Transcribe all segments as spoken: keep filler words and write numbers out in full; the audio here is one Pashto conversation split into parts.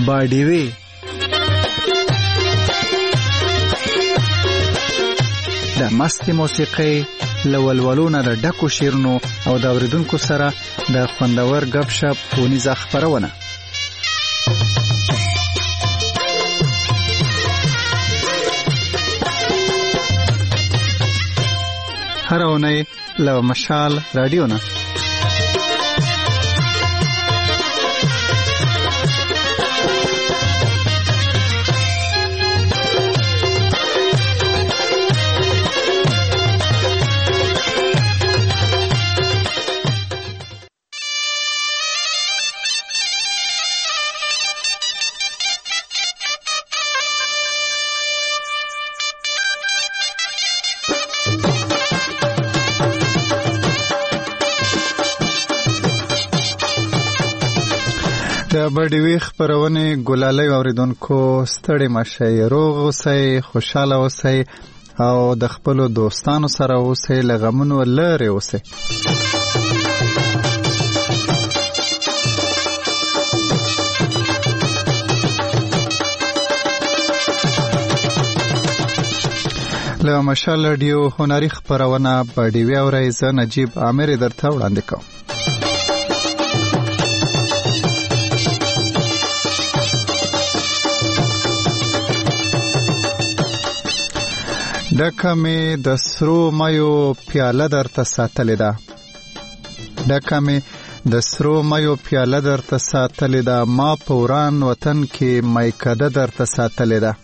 باډیوي د مستي موسیقۍ له ولولو نه د ډکو شیرونو او د اوریدونکو سره د خوندور غپ شپ ونیزه خپرونه. هر اونۍ له مشال رادیو نه د باډیوي خپرونې ګلالۍ اوریدونکو ستړي مشئ، روغ اوسئ، خوشاله اوسئ او د خپلو دوستانو سره اوسئ، له غمونو لرې اوسئ. له مشال رادیو هنري خپرونه باډیوي اورئ. زه نجیب عامر درته وړاندې کوم. ډکه مې د سرو مایو پیاله درته ساتلې ده، ډکه مې د سرو مایو پیاله درته ساتلې ده، ما په وران وطن کې میکده درته ساتلې ده.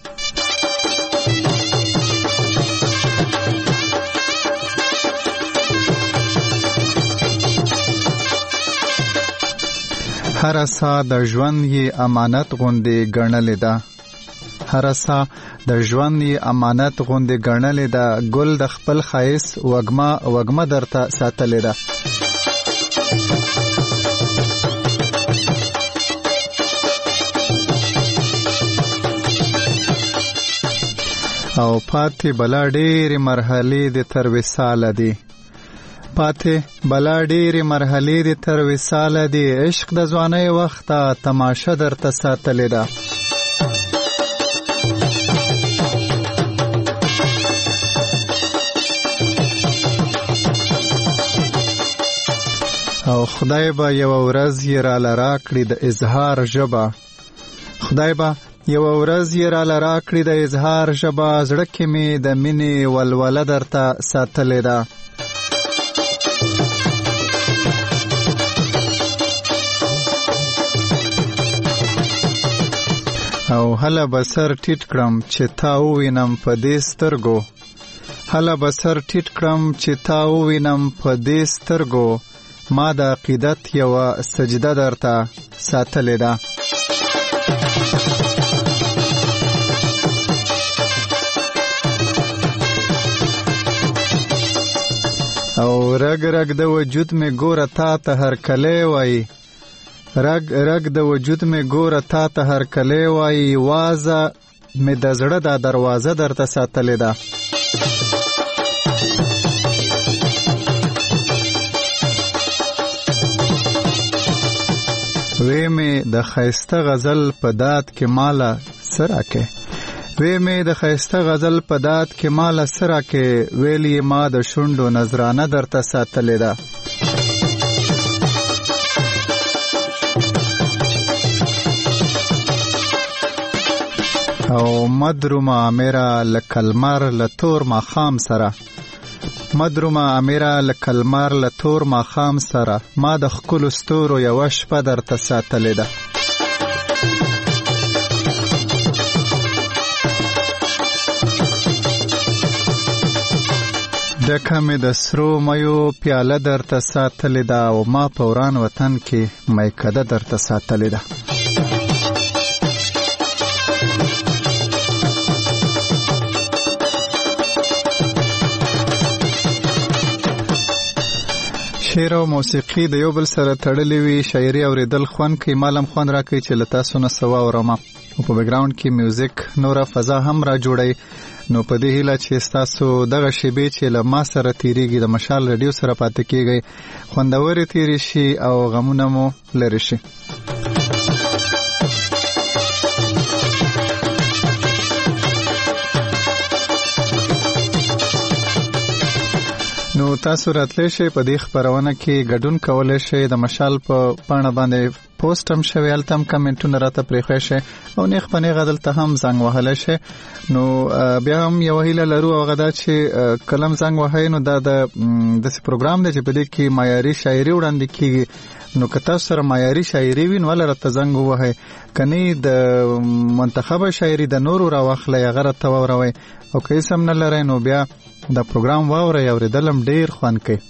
هر سا د ژوند یې امانت غوندې ګڼلې ده، هر سا د ژوند یې امانت غوندې ګڼلې ده، ګل د خپل ښایست وږمه وږمه درته ساتلې ده. او پاتې بلا ډېرې مرحلې د تر وصاله دي، پاتې بلا ډېرې مرحلې د تر وصاله دي، عشق د ځوانۍ وخته تماشه درته ساتلې ده. او خدای به یو ورځ یې را لرا کړي د اظهار ژبه، خدای به یو ورځ یې را لرا کړي د اظهار ژبه، زړه کې مې د مینې ولوله درته ساتلې ده. او هله به سر ټیټ کړم چې تا ووینم په دې سترګو، هله به سر ټیټ کړم چې تا ووینم په دې سترګو، ما د عقیدت یوه سجده درته ساتلې ده. او رګ رګ د وجود مې ګوره تا ته هر کلی وایي، رګ رګ د وجود مې ګوره تا ته هر کلی وایي، وازه مې د زړه دا دروازه درته ساتلې ده. وی می د خیسته غزل په داد کې مالا سره کې، وی می د خیسته غزل په داد کې مالا سره کې، ویلی ما د شونډو نظرانه درته ساتلې ده. او مدرومه امیره لکلمر لتور ماخام سره، مدرومه امیره لکلمر لتور ماخام سره، ما د ښکلو ستورو یوه شپه درته ساتلې ده. ډکه مې د سرو مایو پیاله درته ساتلې ده، او ما په وران وطن کې میکده درته ساتلې ده. شعر او موسیقي د یو بل سره تړلې وي، شاعري اوریدل خوند کوي، مالم خوند راکوي چې له تاسو نه څه واورم، او په بیکګراوند کې میوزیک نوره فضا هم را جوړوي. نو په دې هیله چې ستاسو دغه شیبې چې له ما سره تیریږي د مشال رادیو سره پاتې کیږي، خوندورې تیرې شي او غمونه مو لرې شي. تاسو راتلی شئ په دې خپرونه کې ګډون کولی شئ د مشال په پاڼه باندې پوسټ هم شوی هلته هم کمنټونه راته پرېښی شئ او نیغ په نیغه دلته هم زنګ وهلی شئ. نو بیا هم یوه هیله لرو هغه دا چې کله هم زنګ وهئ نو دا د داسې پروګرام دی چې په دې کې معیاري شاعري وړاندې کېږي. نو که تاسو سره معیاري شاعري وي نو هله راته زنګ ووهئ، که نه د منتخبه شاعري د نورو راواخلئ هغه راته واوروئ، او که هېڅ هم نه لرئ نو بیا دا پروګرام واورئ، اورېدل هم ډېر خوند کوي.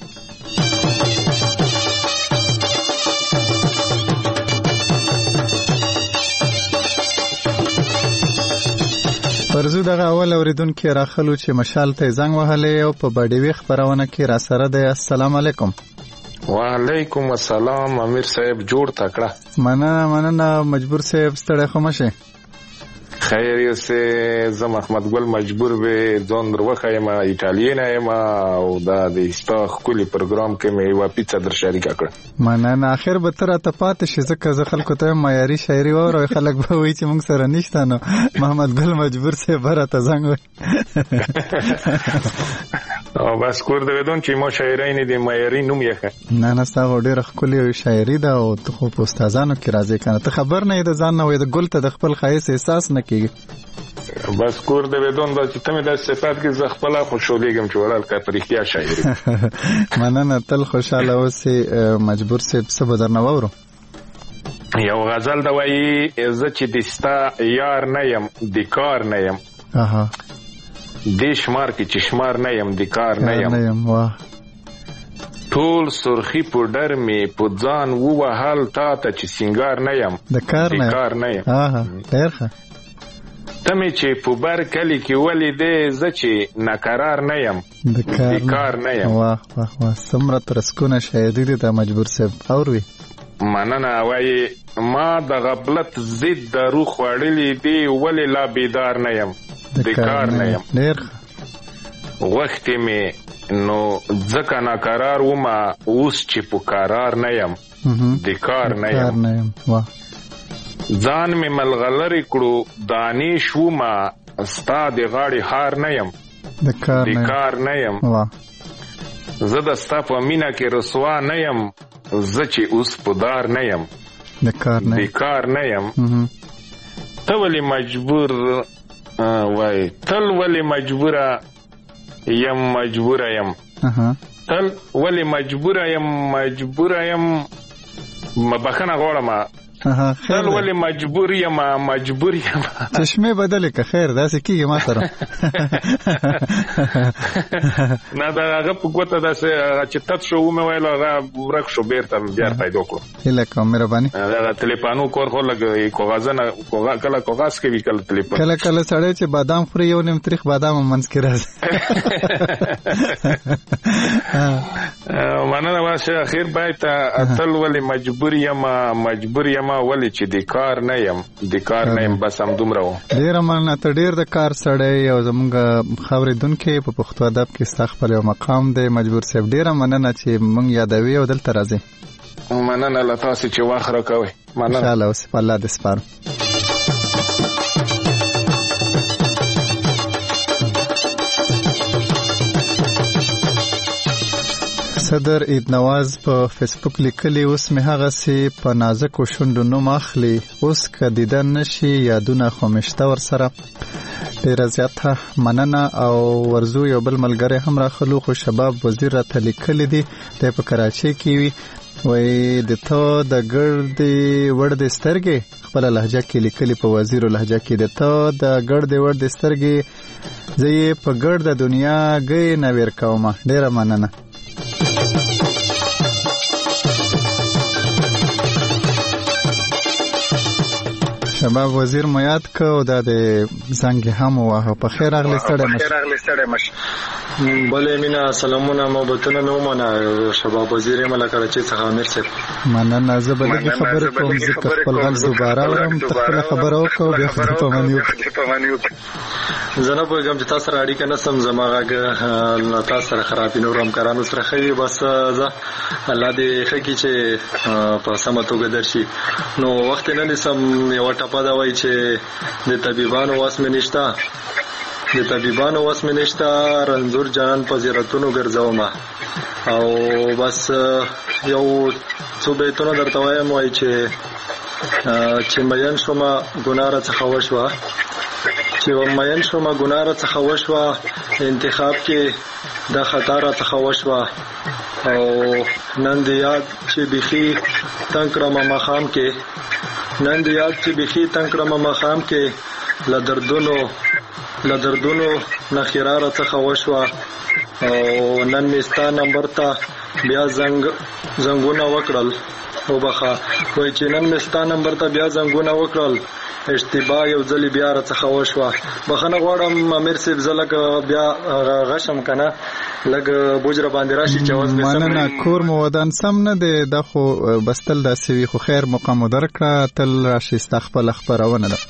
ورزو دغه اول اوریدونکي راخلو چې مشال ته زنګ وهلی او په باډیوي خپرونه کې را سره دی. السلام علیکم. وعلیکم السلام امیر صاحب، جوړ تکړه. مننه مننه مجبور صاحب، ستړی خو مشه. خیر یو سه زم احمد ګل مجبور به ځون دروخه ما ایتالین یم او دا د استاخ کلی پروګرام کې مې یو پیڅه در شریک کړ. مننه. اخر به تر ته پاتې شي ځکه زه خلکو ته معیاري شاعري واورم، خلک به وایي چې موږ سره نشته. نو محمد ګل مجبور صاحب راته زنګ وایي او بس کور د ودون چې مو شاعرین دي معیاري نوم یې. نه نه ستا ډېره ښکلې شاعري ده او ته خو په استادانو کې راځې کنه، ته خبر نه یې د ځان نه وایې د ګل ته د خپل ښایست احساس نه کېږي. بس کور د ودون دا چې ته مې د صفات کې زه خپل خوشحالېږم چې ولال کا په رښتیا شاعري. مننه، تل خوشاله اوسې مجبور صاحب. څه به درنه واورو؟ یو غزل ده وایي زه چې د ستا یار نه یم د کار نه یم، اها دې شمار کې چې شمار نه یم د کار نه یم، واه ټول سرخی په ډر مې په ځان ووهل تا ته چې سینګار نه یم د کار نه یم. اها ډېر ښه. ته مې چې په بر کلي کې ولیدې زه چې ناقرار نه یم د کار نه یم. واه واه واه څومره ترسکونه شاعري دي د مجبور صاحب. اوروي مننه. وایي ما د غفلت ضد دارو خوړلې دي ولې لا بیدار نه یم د کار نه یم. ډېر وخت مې نو ځکه ناقرار ومه اوس چې په قرار نه یم د کار نه یم. واه ځان مې ملغلرې کړو دانش ومه ستا د غاړې هار نه یم د کار نه یم. زه د ستا په مینه کې رسوا نه یم زه چې اوس په دار نه یم د کار نه یم. ته ولې مجبور وای تل ولې مجبوره یم مجبوره یم تل ولې مجبوره یم مجبوره یم بخښنه غواړم تل ولې مجبور یم مجبور یم. چشمه بدلې که خیر داسې کېږي ما سره. نه دا هغه په ګوته داسې چې تت شو ومې ویل هغه ورک شو بېرته بیا پیدا کړو. هیله کوم مهرباني. هغه تلیفانو کور خو لږ کاغذ نه کله کاغذ کوي کله تلیفون کله کله سړی چې بادام خوري یو نیم تریخ بادام هم منځ کې راځي. مننه. واشه اخیر باید تل ولې مجبور یم مجبور یم ما ولی چې د کار نه یم د کار نه یم بس هم دومره و. ډېره مننه. ته ډېر د کار سړی او زمونږ خاورېدونکي په پښتو ادب کې ستا خپل یو مقام دی مجبور صاحب. ډېره مننه چې مونږ یادوي او دلته راځي. مننه له تاسې چې وخت راکوئ. مننه. انشاءالله اوس په الله دې سپارم. صدر عید نواز په فیسبوک لیکلی اوس مې هغسې په نازکو شونډو نوم اخلي اوس که دیدن نشي یادونه خو مې شته ورسره. ډېره زیاته مننه. او ورزو یو بل ملګری هم راخلو خو شباب وزیر راته لیکلی دی دی په کراچۍ کې وي. وایي د ته د ګردې وړدې سترګې خپله لهجه کې لیکلي په وزیرو لهجه کې د ته د ګردې وړدې سترګې زه یې په ګرده دنیا ګۍ نه ویر کومه. ډېره مننه. شباب وزیر مو یاد که او دا د زنګ هم ووهه. په خیر راغلی ستړی مشه. بلې مینا سلامونه محبتونه مې ومنه. شباب وزیر یم له کراچۍ څخه امیر صاحب. مننه. زه به لږې خبرې کوم ځکه خپل غږ دوباره اورم. ته خپله خبره وکړه بیا خدای پاماني وکړه. زه نه پوهېږم چې تاسو سره اړیکه نسم زما غږ له تاسو سره خراب وي نورو همکارانو سره ښه وي. بس زه الله دې ښه کړي چې په سمه توګه درشي. نو وخت یې نه نیسم. یوه ټپه ده وایي چې د طبیبانو واس مې نشته د طبيبانو وس مې نشته، رنځور جان په زیارتونو ګرځوم او بس یو څو بیتونه درته وایم وای چې چې مین شومه ګناه څخه وشوه چې مین شومه ګناه څخه وشوه انتخاب کې د خطر څخه وشوه او نن دې یاد چې بيخي تنگ کړم مخام کې نن دې یاد چې بيخي تنگ کړم مخام کې لدردونو لدردونو نخیراره څخه وشوه او نن میستا نمبر ته بیا زنګ زنګونه وکړل او بخا وای چې نن میستا نمبر ته بیا زنګونه وکړل اشتباه یو ځلی بیا را څخه وشوه بخنه غواړم امیر صاحب زلک بیا غشم کنه لګ بوجره باندې راشي چې اوس به سم مننه کور مو ودان سم نه دی د خو بستل د سوي خو خیر مقام درکړه تل راشي استخبل خبرونه ده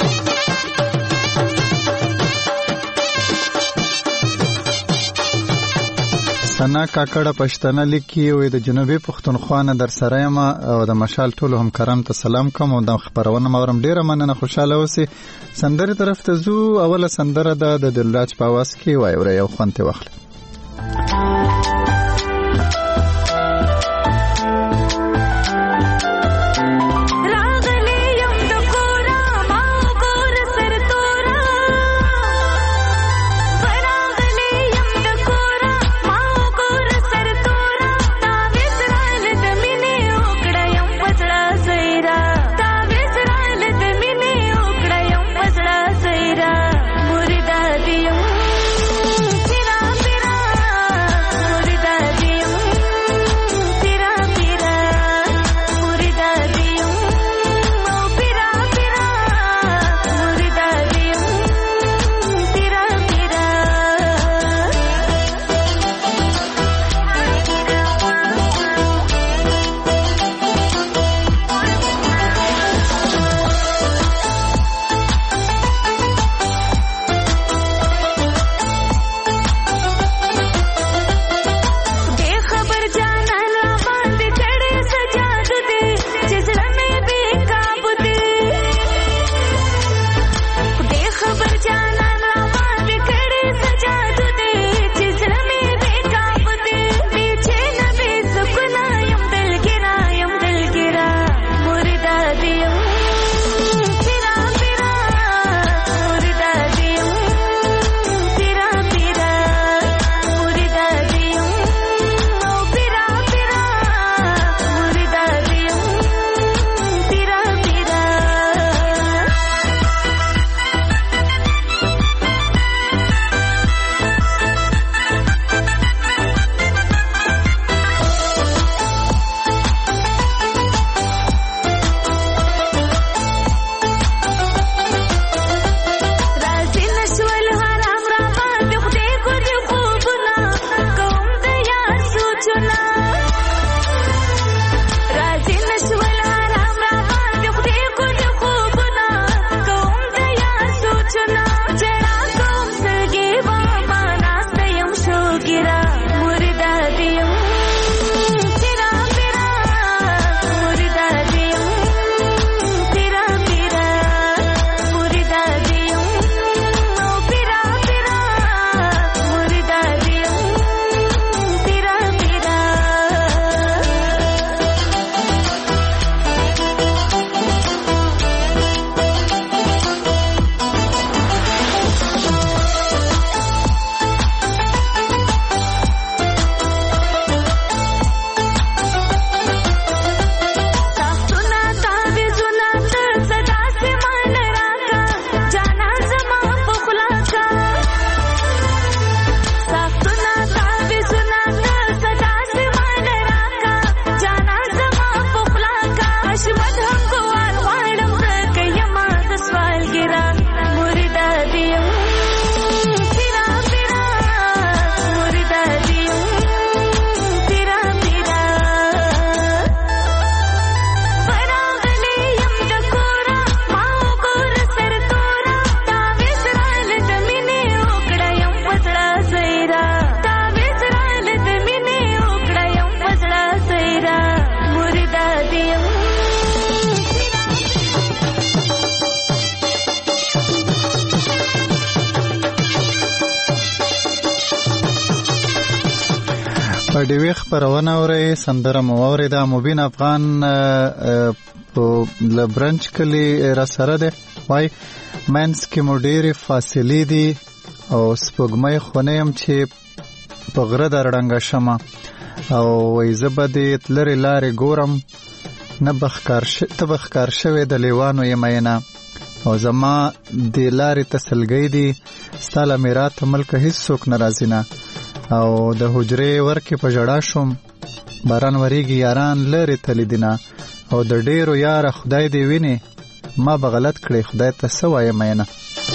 سنا کاکړه پښتنه لیکي وي د جنوبي پښتونخوا نه در سره یم او د مشال ټولو همکارانو ته سلام کوم او د خبرونه مورم ډیره مننه خوشاله اوسئ سندره طرف ته زو اوله سندره ده د دلراج په आवाज کې وای اور یو خوانته واخله Murida diyum, chira pira په ډیوی خبرونه اورئ سندره مو واورېده. مبین افغان په لبرنج کلي را سره دی، وایي منځ کې مو ډېرې فاصلې دي او سپوږمۍ خو نه یم چې په غره در ړنګه شمه، او وایي زه به دې تلرې لارې ګورم، نه به ته به ښکار شوې د لیوانو یم مینه، او زما دې لارې ته سلګۍ دي، ستا له میراته ملکه هېڅ څوک نه راځي نه، او د حجرې ورکې په ژړا شوم، باران وریږي یاران لرې تلي دي نه، او د ډېرو یاره خدای دې ویني، ما به غلط کړې خدای ته څه وایم مینه.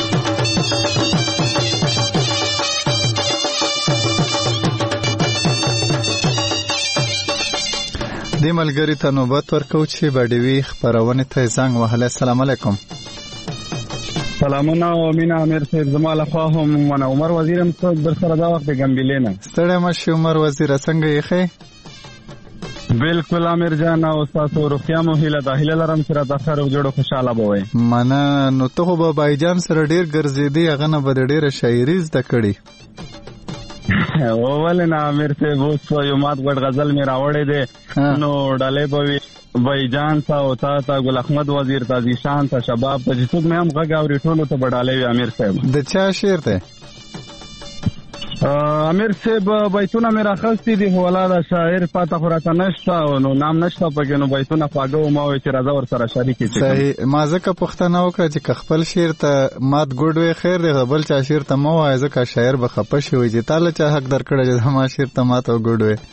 دې ملګري ته نوبت ورکو چې بډیوي خپرونې ته زنګ وهلی. السلام علیکم. سلامونه او مینه امیر صاحب، زما لخوا هم من عمر وزیر هم در سره دا وخت د ګمبلې نه. ستړی مه شې عمر وزیره، څنګه یې ښې؟ بالکل امیر جان، او ستاسو روغتیا مو هیله ده، هیله لرم چې راته ښه روغ جوړ او خوشحاله به وئ. منه. نو ته خو به بایجان سره ډېر ګرځېدې، هغه نه به د ډېره شاعري زده کړې. ولې نه امیر صاحب، اوس یو مات غټ غزل مې راوړی دی، نو ډالۍ به وي بایجان ته او تا ته، ګل احمد وزیر ته، ذیشان ته، شباب ته، چې څوک مې هم غږ اوري ټولو ته به ډالۍ وي امیر صاحب. د چا شعر دی؟ امیر صاحب بیتونه مې راخستي دي، خو ولا د شاعر پاته خو راته نشته، نو نام نشته پکې، نو بیتونه خواږه و ما وایي چې راځه ورسره شریکې شي. صحیح. ما ځکه پوښتنه وکړه چې که خپل شعر ته مات ګوډ وی خیر دی، بل چا شعر ته مه وایه، ځکه شاعر به خفه شي وایي چې تا له چا حق درکړی چې زما شعر ته مات او ګوډ وی.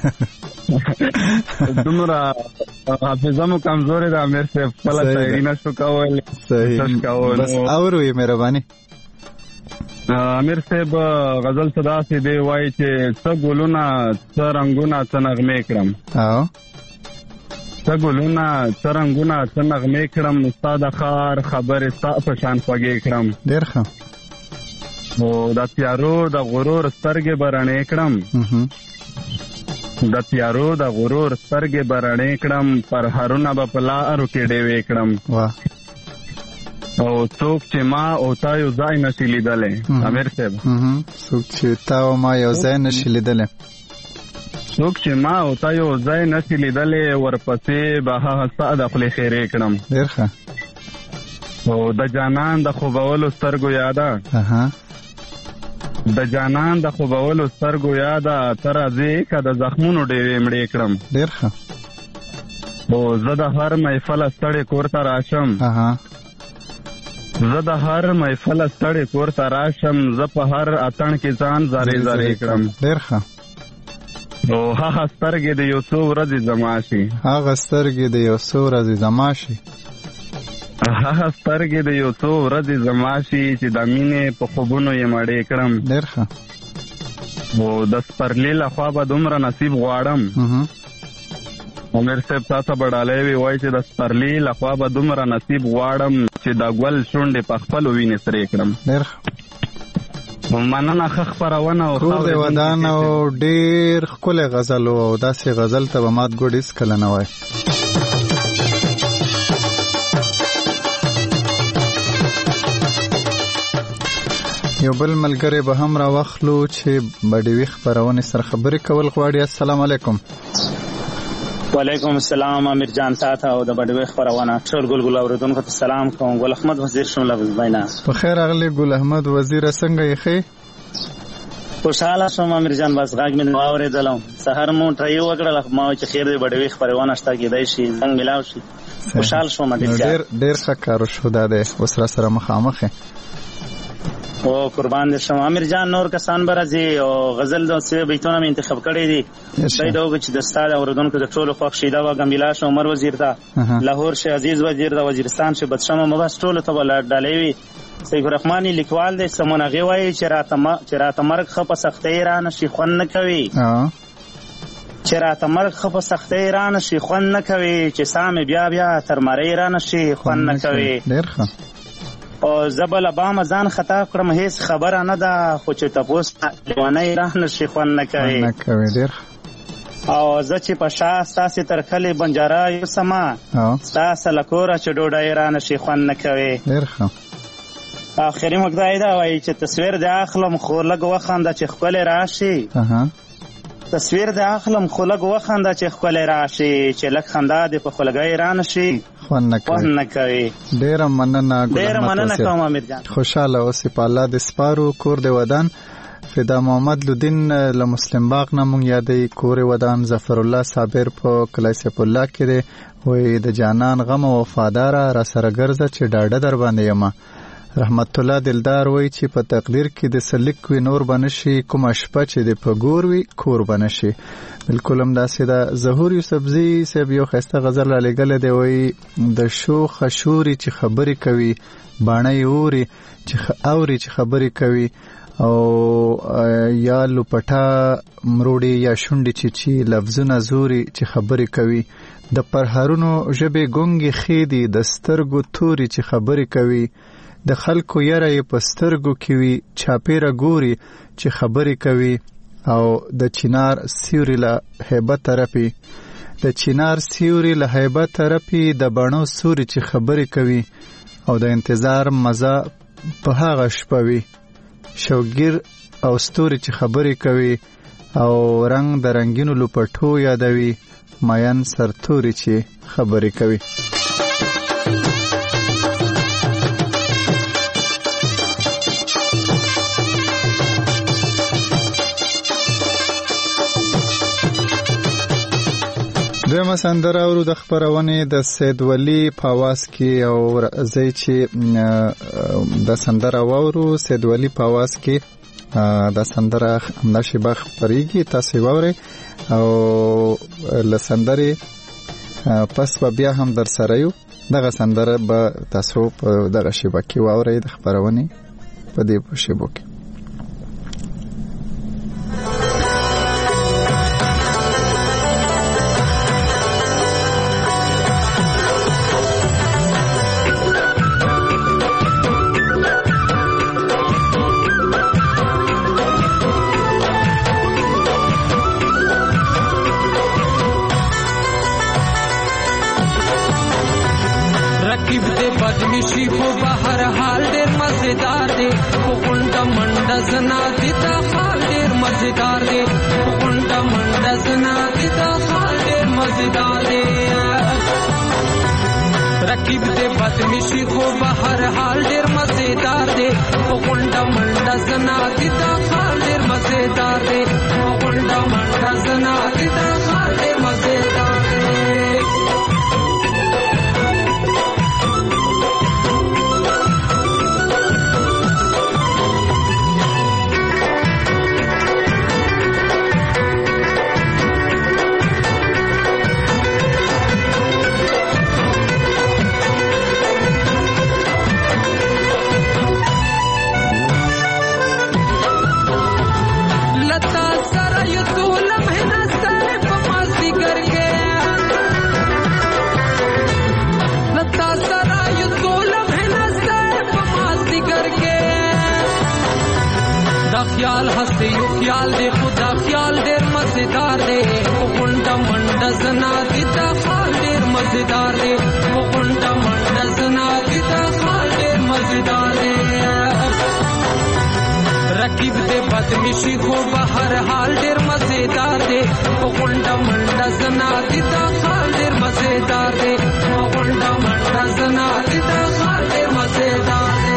دومره حافظه مو کمزورې ده امیر صاحب، خپله شاعري نشو کولی. صحیح. بس اورو یې مهرباني. امیر صاحب غزل څه داسې دی، وایي چې څه ګلونه څه رنګونه څه نغمې کړم، څه ګلونه څه رنګونه څه نغمې کړم، ستا د ښار خبرې ستا په شان خوږې کړم. ډېر ښه. او د تیارو د غرور سترګې به رڼې کړم، د تیارو د غرور سترګې به رڼې کړم، پرهرونه به په لارو کې ډېوې کړم. واه. او څوک چې ما او تا یو ځای نشي لیدلی امیر صاحب، څوک چې تا او ما یو ځای نشي لیدلی، څوک چې ما او تا یو ځای نشي لیدلی، ورپسې به هغه ستا د خولې خیرې کړم. ډېر ښه. او د جانان د خوبولو سترګو یاده، د جانان د خوبولو سترګو یاده، ته راځې که د زخمونو ډېوې مړې کړم. ډېر ښه. او زه د هر محفله ستړې کور ته راشم، زه د هر محفله ستړې کور ته راشم، زه په هر اتڼ کې ځان زارې زارې کړم. ډېر ښه. او هغه سترګې د یو څو ورځې زما شي، هغه سترګې د یو څو ورځې زما شي، هغه سترګې د یو څو ورځې زما شي، چې د مینې په خوبونو یې مړې کړم. ډېر ښه. او د سپرلي لخوا به دومره نصیب غواړم، امیر صاحب تاسو به ډالۍ وي، وایي چې د سپرلي لخوا به دومره نصیب غواړم، چې د ګل شونډې په خپلو وینې سرې کړم. ډېر مننه. ښه خپرونه او کور د ودان او ډېر ښکلی غزل و، او داسې غزل ته به مات ګوډ هېڅکله نه وایي. یو بل ملګری به هم راواخلو چې بډیوي خپرونې سره خبرې کول غواړي. السلام علیکم. وعلیکم السلام امیر جان، تاته او د بډیوي خپرونه ټول ګل ګل اوریدونکو ته سلام کوم. ګل احمد وزیر شوم له وزبینا. په خیر راغلی ګل احمد وزیر، څنګه یې ښې؟ خوشحاله شوم امیر جان، بس غږ مې نو اورېدلم، سهار مو ټرای وکړل، ما چې خیر دې بډیوي خپرونه شته کېدای شي څنګه ملاو شي. خوشحال شوم ډېر ډېر ښه کار شو. دا دی اوس را سره مخامخ او قربان دې شم امیر جان. نور کسان به راځي او غزل د څه بیتونه مې انتخاب کړی دي، دای دا چې د استاد اوریدونکو د ټولو خوښ شي. دا ګمبلا شو، عمر وزیر ته، لاهور شه عزیز وزیر ته، وزیرستان شه بدشمه مباس ټولو ته ولر ډالۍ وي. سیف الرحمن لیکوال دې سمونغه وایي چې راته چې راته مرګ خپ سختۍ را نشي خون نه کوي، چې راته مرګ خپ سختۍ را نشي خون نه کوي، چې سام بیا بیا تر مړی را نشي خون نه کوي. ډېر ښه. او زبل ابام ځان خطا کړم، هیڅ خبره نه ده، خو چې تاسو لیوانای راه نشي خون نه کوي. نه کوي. ډېر. او زه چې په شا ستاسې تر کلي بنجاره یو سما، ستاسې له کوره چې ډوډۍ را نشي خون نه کوي. ډېر ښه. آخري مقدار دا وایي چې تصویر د اخلم خو لږ وخانده چې ښکلی راشي، تصویر د اخلم خلک وخنده چې ښکلی راشي چې لږ خندا دې په خولګۍ رانه شي خوند نه کوي. ډېره مننه ډېره مننه کوم امیر جان. خوشحاله اوسې په الله دې سپارو. کور دې ودان فدا محمد لودین له مسلم باغ نه مونږ یادوي. کور ودان ظفر الله صابر په کلی سیف الله کې دی. وایي د جانان غم او وفاداره را سره ګرځه چې ډاډه در باندې یمه. رحمت الله دلدار وایي چې په تقدیر کې د سلیک وي نور بنشي، کومه شپه چې د په ګور وي کور بنشي. بالکل هم داسې ده. ظهور یوسفزي صاحب یو ښایسته غزل را لېږلی دی. وایي د شوخ شوري چې خبرې کوي، باڼۍ اوري چې اوري چې خبرې کوي، او یا لوپټا مروړي یا شونډې چې چې لفظونه زوري چې خبرې کوي، د پرهرونو ژبې ګونګې ښې دي، د سترګو توري چې خبرې کوي، د خلکو یره یې په سترګو کې وي، چاپېره ګوري چې خبرې کوي، او د چینار سیوري له هیبت رپي د چینار سیوري له هیبت رپي د بڼو سوري چې خبرې کوي، او د انتظار مزه په هغه شپه وي، شوګیر او ستوري چې خبرې کوي، او رنگ د رنگینو لوپټو یادوي، ماین سرتوري چې خبرې کوي. دویمه سندره اورو د خپرونې د سید ولی په آواز کې، او راځي چې د سندره واورو سید ولی په آواز کې د سندره همدا شیبه خپرېږي. تاسو واورئ او له سندرې پس به بیا هم در سره یو. دغه سندره به تاسو په دغه شیبه کې واورئ د خپرونې په دې شیبو کې. بدمشي خو بهر حال ډېر مزیدار دی، خو غونډه منډه زنا دي دا حال ډېر مزیدار دی، خو غونډه منډه زنا دي دا حال ډېر مزیدار دی. رقیب دې بدمشي خو بهر حال ډېر مزیدار دی، خو غونډه منډه زنا دي دا حال ډېر مزیدار دی، خو غونډه منډه زنا دي دا حال ډېر مزیدار دی. خیال هسته یو خیال دے خدا خیال دیر مزیدار دے، غونډه منډه زنا دي دا حال ډیر مزیدار دے، غونډه منډه زنا دي دا حال ډیر مزیدار دے. رقیب دے بدمشي خو بهر حال ډیر مزیدار دے، غونډه منډه زنا دي دا حال ډیر مزیدار دے، غونډه منډه زنا دي دا حال ډیر مزیدار دے.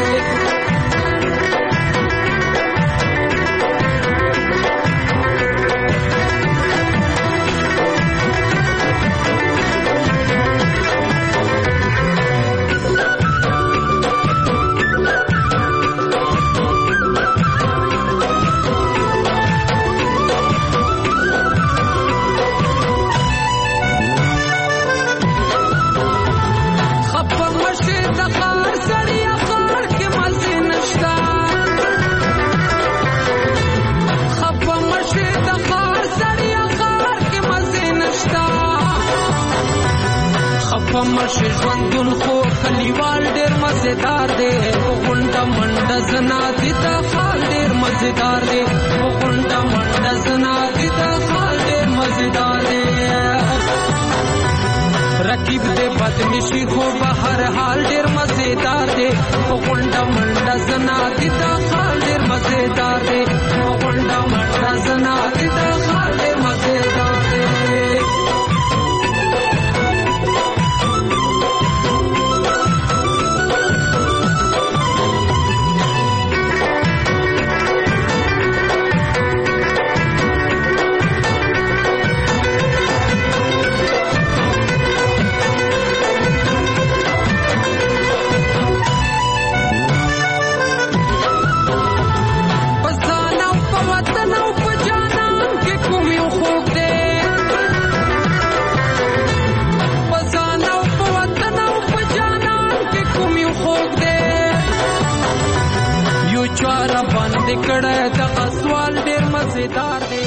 مرشي ژوندون خو کلیوال ډیر مزیدار دی، غونډه منډه زنا دي دا حال ډیر مزیدار دی، غونډه منډه زنا دي دا حال ډیر مزیدار دی. ترکیب دې بد نشي خو به هر حال ډېر مزیدار دی غونډه منډه زنا دې دا حال ډېر مزیدار دی غونډه منډه زنا دې دا حال ډېر مزیدار دی کړه دا سوال ډېر مزیدار دی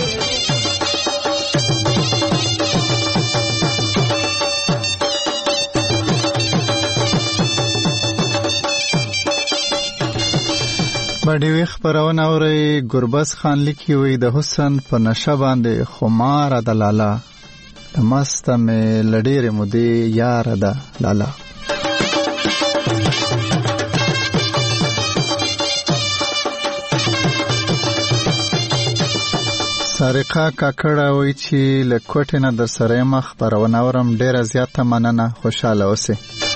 باندې وی خبرونه اوري ګربز خان لیکي وي د حسن په نشه باندې خمار د لالا مست مې لډېر مودي یار ده لالا سارقه کاکړه وی چې لکوټ نه در سره مخ پرونه اورم ډیره زیاته مننه خوشاله اوسئ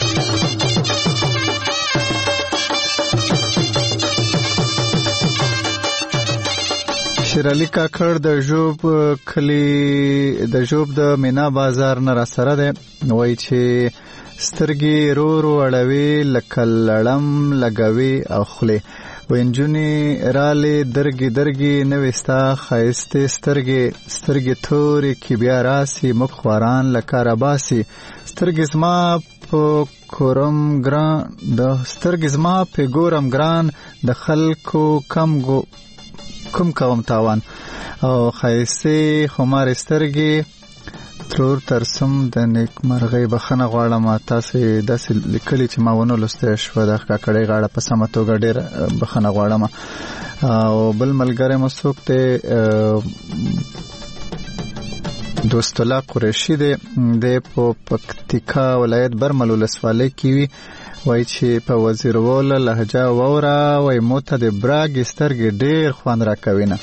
شیر علي کاکړ د ژوب کلی د ژوب د مینا بازار نه را سره ده وای چې سترګې رو رو اړوي لکه لړم لګوي او خله وینجونی رالی درگی درگی نوستا خایسته سترگی سترگی توری کی بیا راسی مخواران لکارباسی سترگی زما پو کورم گران د سترگی زما په ګورم ګران د خلکو کم گو کم کوم تاوان او خایسته خمار سترگی ترور ترسم د نیک مرغې بخنه غواړم تاسو داسې لیکلي چې ما ونه لسته شو د کاکړې غاړه په سم توګه ډېر بخنه غواړم او بل ملګری مسوک ته دوست الله قریشی دی د پکتیکا ولایت برمل ولسوالۍ کې وی وای چې په وزیرول لهجه وورا وای موته د براګ سترګې ډېر خوان را کوینه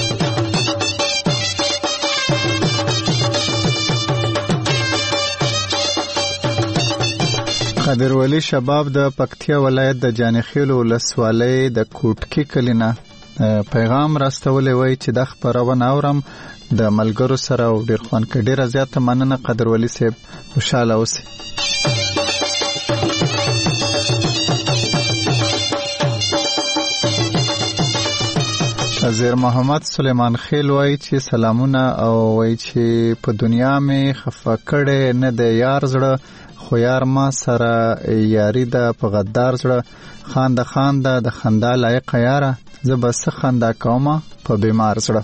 قادر ولی شباب د پکتیا ولایت د جانخیل ولسوالۍ د کوټکی کلینا پیغام راستولې وای چې د خبرونه اورم د ملګرو سره ډیر خوان کې ډیره زیاته مننه قادر ولی صاحب خوشاله اوسئ زیر محمد سلیمان خیل وای چې سلامونه او وای چې په دنیا می خفه کړي نه د یار زړه خو یار ما سره یاری ده په غدار زړه خان د خان ده د خندا لایق یاره زه بس خندا کومه په بیمار زړه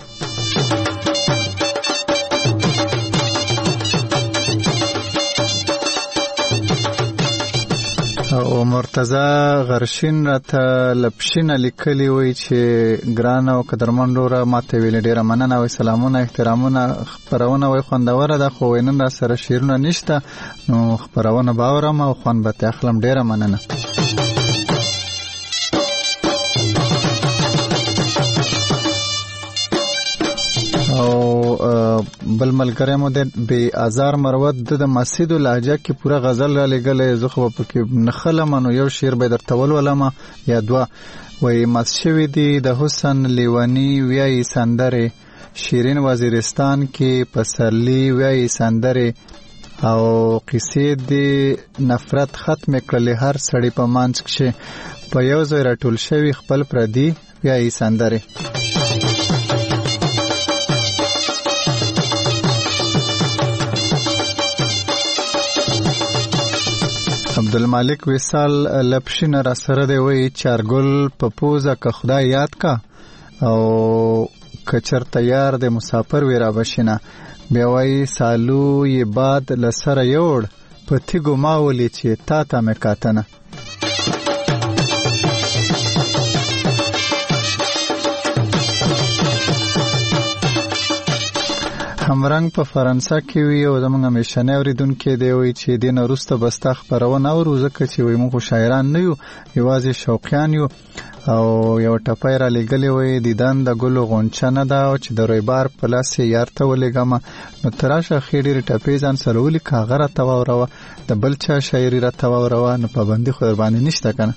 او مرتضی غرشین راته لپشین لیکلی وای چې ګران او قدرمن را ماته ویل ډیره مننه او سلامونه احترامونه خبرونه وای خوندوره ده خو وینن را سره شیرونه نشته نو خبرونه باورم او خوان به تخلم ډیره مننه او بل ملګری مو د بی آزار مروت د مسجد لهجه کې پورا غزل را لګلې زه خو په کې نخلم نو یو شعر به درتول ولما یا دوا وای مسشوي دی د حسن لیوانی ویای سندره شیرین وزیرستان کې پسرلی ویای سندره او قصې دی نفرت ختم کړل هر سړی په مانځ کې په یو ځای راټول شوی خپل پردي ویای سندره عبدالمالک وصال لپشین را سره دی وی چارګل په پوزه که خدای یاد کا او کچر تیار د مسافر وی را بشینه بیا وی سالو یې باد لسره یوړ په تیګو ما ولې چې تا ته مې کاتنه کامرنګ په فرانسه کې وی او زمونږ همیشنه اوریدونکو دی وی چې دین وروسته بستا خبرونه او ځکه چې وی موږ شاعران نه یو یوازې شوقیان یو او یو ټپای را لګلې وی د دان د ګلو غونچه نه دا او چې د رویبار په لاس یار ته ولګم نو تراشه خېډیر ټپې ځان سره ولي کاغره تاوروه د بل چا شاعري را تاوروه نو پابندي خو باندې نشته کنه.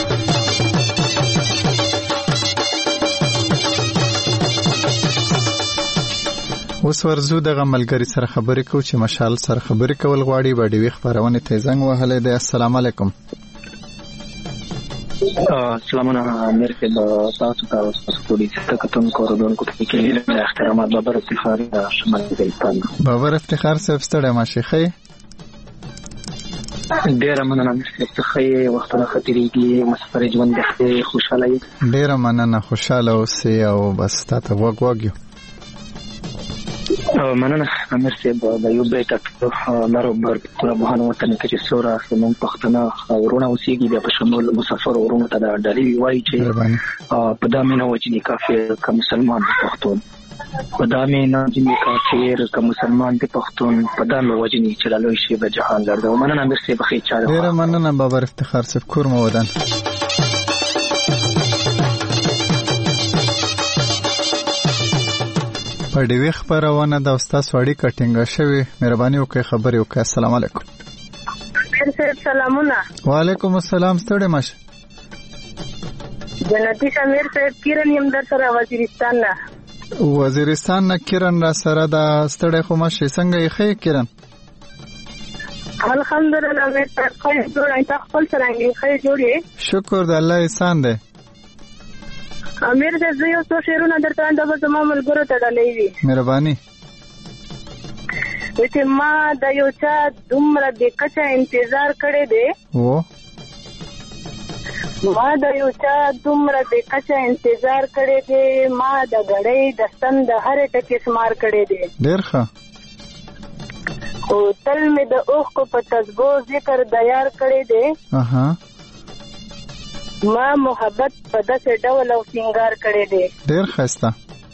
اوس ورزو دغه ملګری سره خبرې کوو چې مشال سره خبرې کول غواړي باندې وی خبرونه ته زنګ وهلې ده. السلام علیکم. السلام علیکم مرکه با تاسو ته سپوري ستکتون کوردونکو ته کې له احترامات بابر افتخار شمال افغانستان. بابر افتخار صاحب ستړی ماشي خې ډیر مننه مرکه خې وختونه خطرېږي مسافر ژوند دې خوشاله ډیر مننه خوشاله اوسې او بس تاسو وګ وګ مننه مرسي د یو بیت لارو بر په بهانه وطن کې چې سورا زمون پښتنه ورونه اوسېږي د شمول مسافر ورونه ته د ډالۍ وایي چې په دامه نه وځي کافر که مسلمان پښتون په دامه نه وځي کافر که مسلمان د پښتون په دامه وځي چې لالوي شي به جهان لرده. مننه مرسي بخیر چاره ډیر مننه بابر افتخار صاحب کور مو ودان. په دې خبرونه د استاد سړی کټینګ شوی مهرباني وکړئ خبرې وکړئ. السلام علیکم. سلامونه. وعلیکم السلام ستړي ماش. جنتی شمیر صاحب کیرن یم در سره وزیرستان نه. وزیرستان نه کیرن را سره د ستړي خو ماش څنګه یې خې کیرن؟ الحمدلله مې تر خیر جوړای تا خپل څنګه خیر جوړې. شکر د الله احسان دی. امیر د زیو څو شیرونه درته د زما ملګرو ته ډالۍ وي. مهرباني. چې ما د یو چا دومره د کچا انتظار کړی دی. و ما د یو چا دومره د کچا انتظار کړی دی ما د غړې د ستند هر ټکی شمار کړی دی. ډیر ښه. او تل مې د اوخ کو په تسبو ذکر د یار کړی دی. اها ما محبت په داسې ډول او سنگار کړی دی. ډیر ښایسته.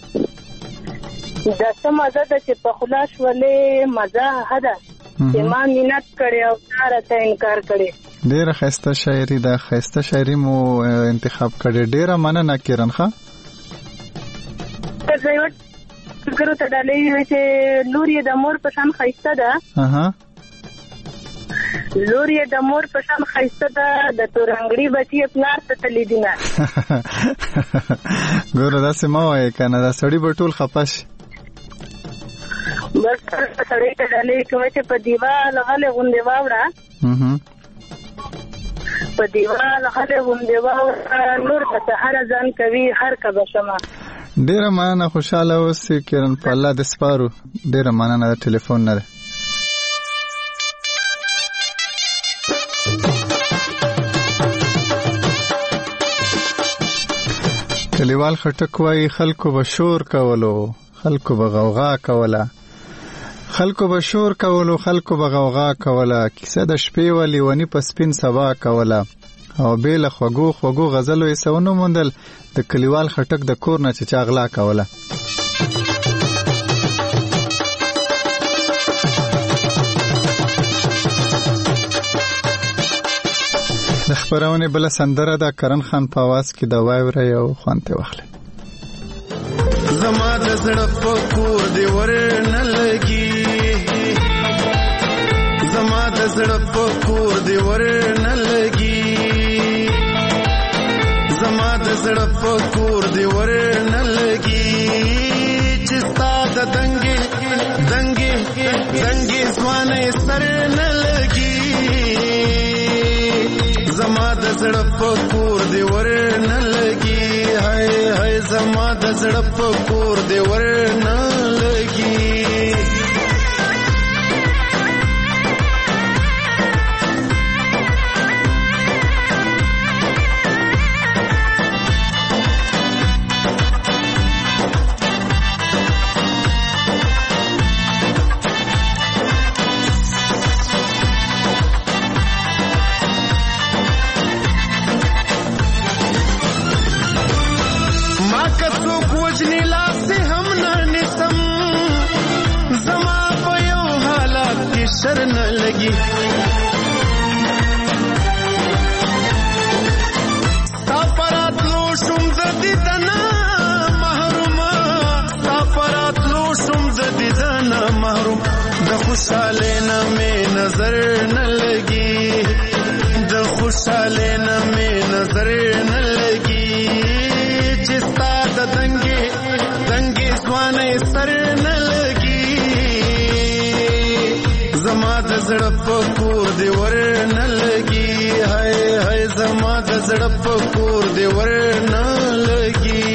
دا څه مزه ده چې په خلاص ولې مزه هدا چې ما مینت کړی او کار ته انکار کړی. ډیر ښایسته شاعري ده. ښایسته شاعري مو انتخاب کړی. ډیر مننه کیرن ښه. زه یو فکر ته ډالۍ وی چې لور یې د مور په شان ښایسته ده. اها لور یې د مور په شان ښایسته ده د تورنګړي بچي پلار ته تللی دي نه. ګوره داسې مه وایې که نه دا سړي به ټول خفه شي. بس سړی ته ډالۍ کوه چې په دیوال غلې غوندې واوړه په دیوال غلې غوندې واوړه نور په سهاره ځان کوي هر که به شمه. ډېره مننه خوشحاله اوسې کیرن په الله دې سپارو. ډېره مننه د ټلیفون نه دی. کلیوال خټک وایي خلکو به شور کولو خلکو به غوغا کوله خلکو به شور کولو خلکو به غوغا کوله کیسه د شپې و لیونی په سپین سبا کوله او بیل خوګو خوګو غزلو یې سونو موندل د کلیوال خټک د کور نه چې چاغلا کوله. د خبرونه بل سندره د کرن خان په आवाज کې د وایوره یو خوانته واخلې. زما د زړه په کور دی ورنه لګي زما د زړه په کور دی ورنه لګي زما د زړه په کور دی ورنه لګي چې ستا د دنګي دنګي دنګي ځوانه سر نه لګي زما د زړه په کور دی ورنه لګي هاي هاي زما د زړه په کور دی ورنه لګي. وجنی لاس هم نه نسم نه لګي ستا پراتلو شوم زدي دنا محروم ستا پراتلو شوم زدي دنا محروم د خوشاله نه مې نظر نه لګي د خوشاله نه مې نظر نه لګي چې ستا د دنګي دنګي ځواني سر نه لګي زما د زړه په کور دی ور نه لګي هاي هاي زما د زړه په کور دی ور نه لګي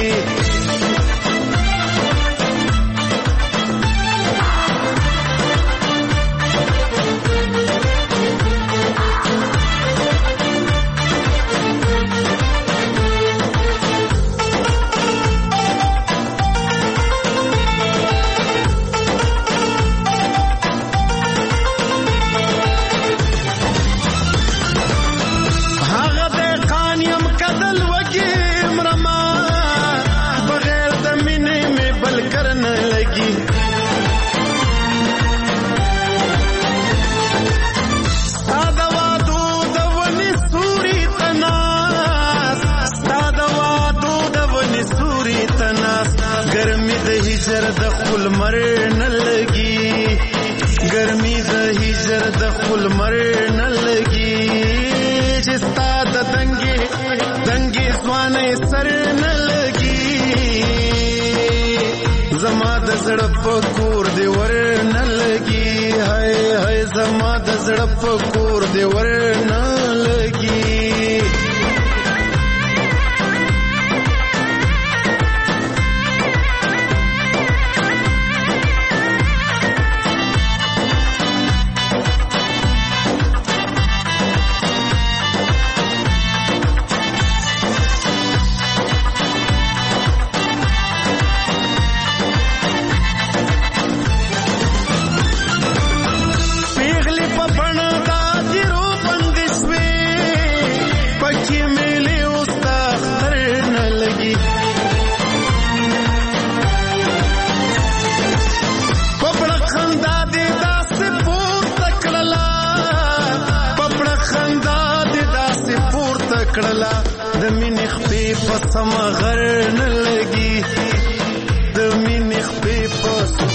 गर्मी د हिजर د خپل مر نه لګي गर्मी د हिजर د خپل مر نه لګي چې ستا د دنګي دنګي ځواني سر نه لګي زما د زړه په کور دی ور نه لګي هاي هاي زما د زړه په کور دی ور نه لګي کړلا د مینې خپې په سما غر نه لګي د مینې خپې په